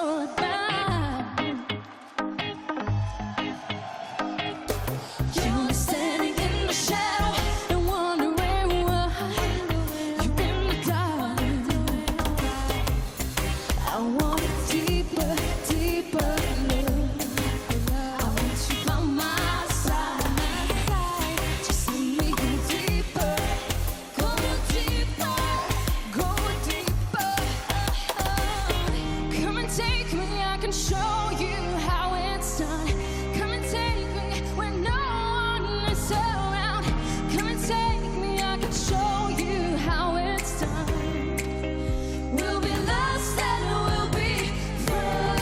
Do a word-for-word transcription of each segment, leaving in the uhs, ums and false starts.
way back. You were standing in the shadow and wondering why you in the dark. I want a deeper, deeper love. I want you by my side. Just let me go deeper, go deeper, go deeper. Come and take me, I can show you how it's done. Come and take me when no one is around. Come and take me, I can show you how it's done. We'll be lost and we'll be found.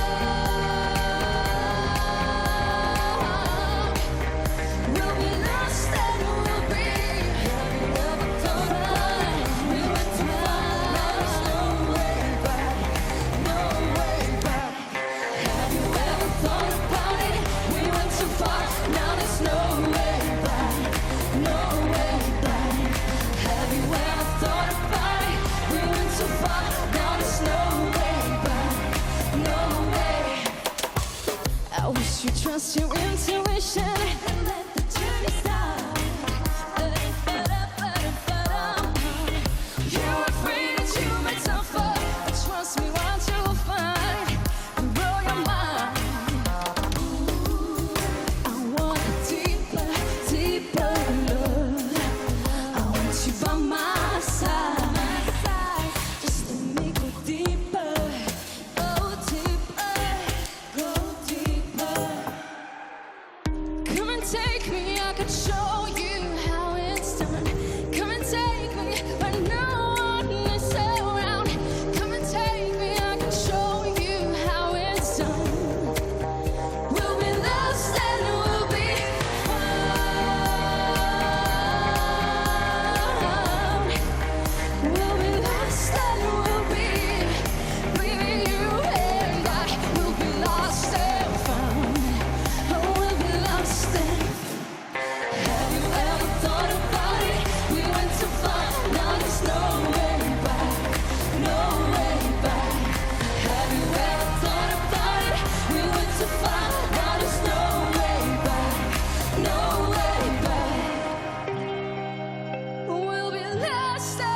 We'll be lost and we'll be. Have you ever thought about it? We went too far, now there's no way back, no way back. Have you ever thought about it? We went too far, now there's no way back, no way back. Have you ever thought about it? We went too far, now there's no way back, no way. I wish you trust your intuition and let the journey start. You're afraid that you might suffer, but trust me, what you'll find will blow your mind. I want a deeper, deeper love. I want you by my side. Just let me go deeper, go deeper, go deeper. Come and take me, I could show you how it's done. Come and take me when no one is around. Come and take me, I can show you how it's done. We'll be lost and we'll be found. We'll be lost and we'll be. Baby, you and I will be lost and found. Oh, we'll be lost and have you ever thought about it? We went too far, now there's no way back, no way back. Have you ever thought about it? We went too far, now there's no way back, no way back. We'll be lost.